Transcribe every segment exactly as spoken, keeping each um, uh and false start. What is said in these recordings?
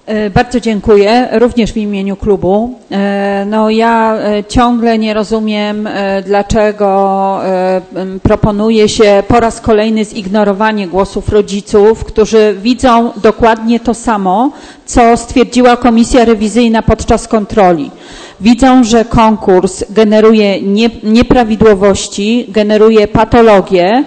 Bardzo dziękuję, również w imieniu klubu. No ja ciągle nie rozumiem, dlaczego proponuje się po raz kolejny zignorowanie głosów rodziców, którzy widzą dokładnie to samo, co stwierdziła Komisja Rewizyjna podczas kontroli. Widzą, że konkurs generuje nie, nieprawidłowości, generuje patologie,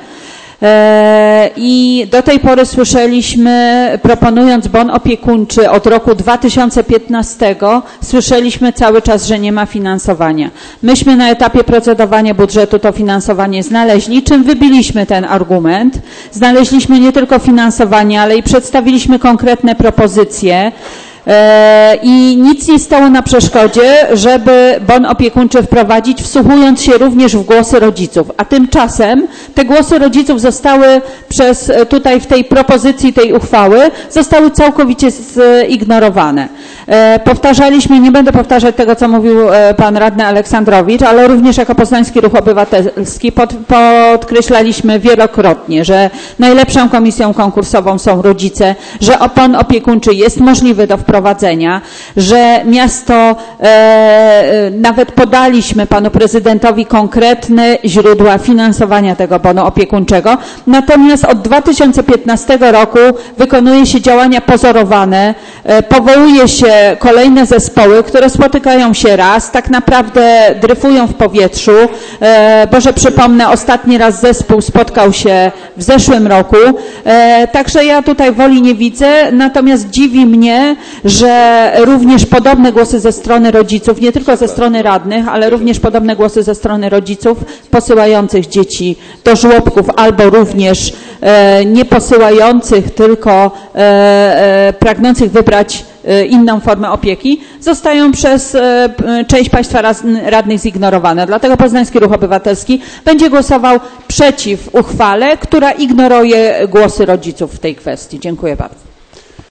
i do tej pory słyszeliśmy, proponując bon opiekuńczy od roku dwa tysiące piętnastego, słyszeliśmy cały czas, że nie ma finansowania. Myśmy na etapie procedowania budżetu to finansowanie znaleźli, czym wybiliśmy ten argument. Znaleźliśmy nie tylko finansowanie, ale i przedstawiliśmy konkretne propozycje. I nic nie stało na przeszkodzie, żeby bon opiekuńczy wprowadzić, wsłuchując się również w głosy rodziców. A tymczasem te głosy rodziców zostały przez tutaj w tej propozycji tej uchwały zostały całkowicie zignorowane. Powtarzaliśmy, nie będę powtarzać tego, co mówił pan radny Aleksandrowicz, ale również jako Poznański Ruch Obywatelski pod, podkreślaliśmy wielokrotnie, że najlepszą komisją konkursową są rodzice, że bon opiekuńczy jest możliwy do wprowadzenia, że miasto, e, nawet podaliśmy panu prezydentowi konkretne źródła finansowania tego bonu opiekuńczego, natomiast od dwa tysiące piętnastego roku wykonuje się działania pozorowane, e, powołuje się kolejne zespoły, które spotykają się raz, tak naprawdę dryfują w powietrzu, e, bo że przypomnę, ostatni raz zespół spotkał się w zeszłym roku, e, także ja tutaj woli nie widzę, natomiast dziwi mnie, że również podobne głosy ze strony rodziców, nie tylko ze strony radnych, ale również podobne głosy ze strony rodziców posyłających dzieci do żłobków albo również e, nie posyłających, tylko e, e, pragnących wybrać e, inną formę opieki, zostają przez e, część państwa radnych zignorowane. Dlatego Poznański Ruch Obywatelski będzie głosował przeciw uchwale, która ignoruje głosy rodziców w tej kwestii. Dziękuję bardzo.